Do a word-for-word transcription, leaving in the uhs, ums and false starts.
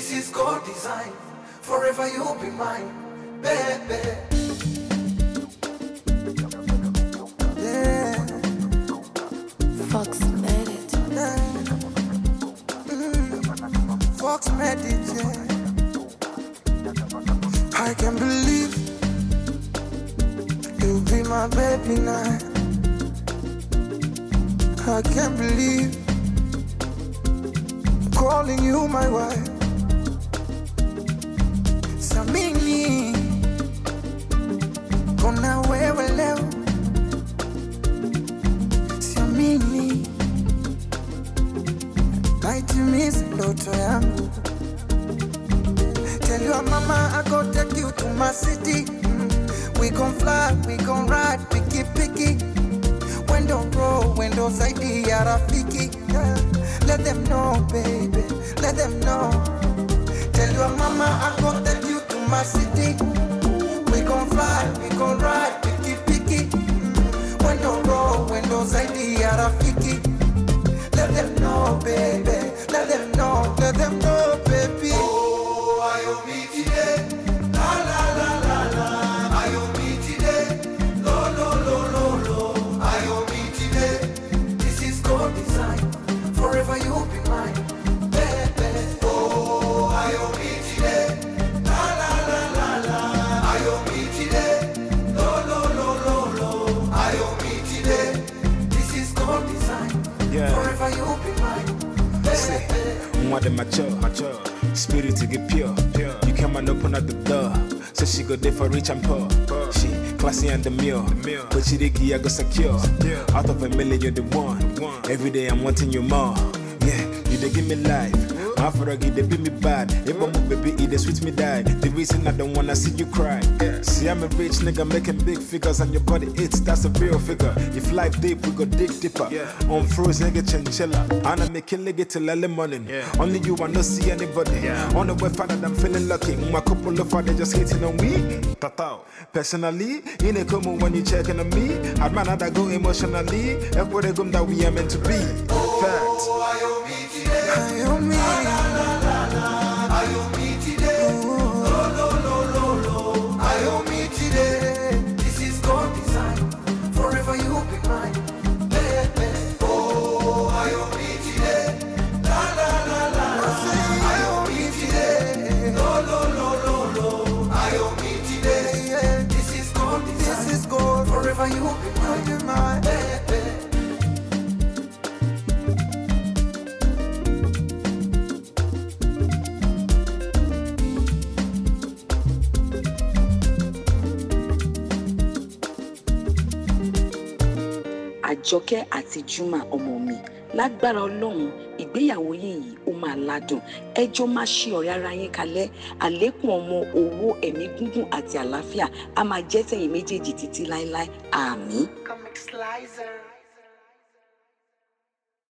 This is God design. Forever you'll be mine, baby. Yeah. Fox made it. Yeah. Mm. Fox made it, yeah. I can't believe you'll be my baby now. I can't believe I'm calling you my wife. Samini, kona wewe leo. Samini, naitimiza ndoto yangu. Tell your mama I go take you to my city. Mm. We gon' fly, we gon' ride, picky picky. Window roll, window side ya rafiki. Yeah. Let them know, baby, let them know. Tell your mama I go take you to my city. We gon' fly, we gon' ride, picky picky. Mm. Window roll, window side ya rafiki. Let them know, baby, let them know, let them know, baby. Oh, I owe me today, la la la la la. I owe me today, lo lo lo lo lo. I owe me today. This is God design. Forever you'll be mine, baby. Oh, I owe me today, la la la la la. I owe me today, lo lo lo lo lo. I owe me today. This is God design. Yeah. Forever you'll be mine, baby. More than mature, mature. Spirit to get pure, pure. You come and open up the door. So she go there for rich and poor. poor. She classy and demure, but she diggy I go secure. secure. Out of a million you're the one. the one. Every day I'm wanting you more. Yeah, you they give me life. My froggy they beat me bad. If I'm a baby, it they sweet me die. The reason I don't wanna see you cry. Yeah. See I'm a rich nigga making big figures and your body it's that's a real figure. If life deep we go dig deeper. Yeah. On froze nigga chinchilla. And I make it nigga till early morning. Yeah. Only you I no see anybody. Yeah. On the way father I'm feeling lucky. My couple of father just hating on me. Tata. Personally, in a come when you checking on me. I'd man that go emotionally. Everybody come that we are meant to be. Facts. Oh, I owe me today. I owe me. La la la la la. I owe me today. Oh, lo lo lo lo lo. I owe me today. This is God design. Forever you'll be mine, baby. Oh, I owe me today. La la la la la. I owe me today. Lo lo lo lo lo. I owe me today. This is God design. This is God. Forever you'll be mine, baby. Àjọkẹ́ àti Juma ọmọ mi lágbára Ọlọ́run ìgbéyàwó yín yìí ó máa ládùn ẹjọ́ máa ṣe ọ̀rẹ́ ara yín kalẹ̀ àlékún ọmọ owó ẹ̀mí gígùn àti àlàáfíà a máa jẹ́ tẹ̀yin méjèèjì títí láéláé àmín. Comic Slicer.